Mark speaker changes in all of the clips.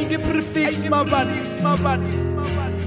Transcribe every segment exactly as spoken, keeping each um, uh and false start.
Speaker 1: the prefix, my man, my man.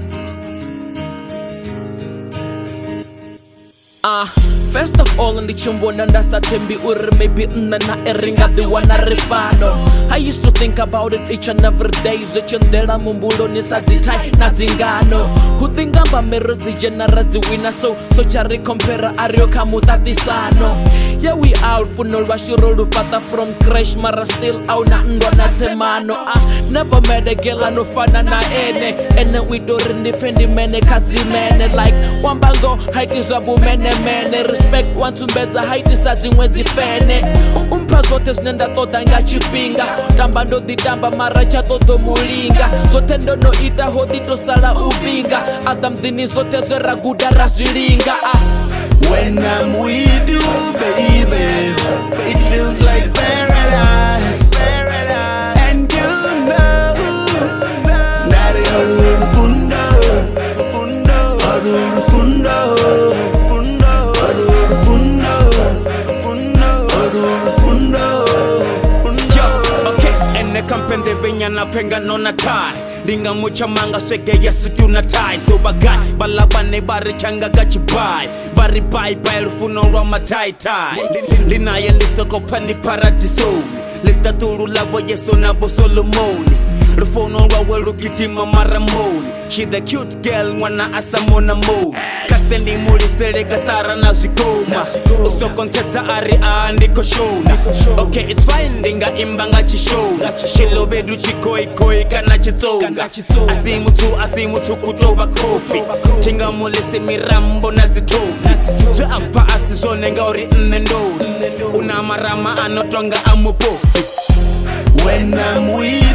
Speaker 1: Ah, uh, first of all, ndi chimbona ndasathembi uri maybe nna na eringa the one ripano. I used to think about it each and every day. Zechendela mumbulo ni saditai na zingano. Hudingamba mero zigenera ziwina so so chari compare ario kamutati sano. Yeah, we all funnel washiro lupata from scratch mara still au na ndo na semano. Ah, never met a girl no fana na ene. Ene we do defendi mene kazi mene like wambango height is abu mene mene respect want to mbeza height is ati mwezi fene. Umpa zote zinenda toda nga chipinga. Tamba ndo ditamba mara cha todo mulinga. Zote ndo no ita hodi to sala ubinga. Adam dini zote zera guda razilinga. Ah.
Speaker 2: When I'm with you, baby, it feels like paradise. And you know, Nari Aduru Fundo, Fundo, Aduru Fundo, Fundo, Aduru Fundo, Fundo, Aduru Fundo, Fundo. Yo, okay, ene kampende benya na penga nona tai. Dinga mucha manga sege yesu tuna tai. So bagai, balabane bari changa gachibai. Bari bai bai lufuno roma tai tai. Lina yeliso kopani paradiso. Lita turu lawa yeso na bo Solomoni. Lufuno rawe lukitima maramoni. She the cute girl wana asamona mo. Katendi muli tere katara na zikoma. Uso konteta ari andiko shona. Okay, it's fine dinga imbanga chishona. Shilo bedu chikoi koi kana chitonga. Asimu tu asimu tu kutoba kofi. Tinga muli semirambo na zitoga. Je apa asizone ngauri nnendoni. Una marama anotonga amupo. When I'm with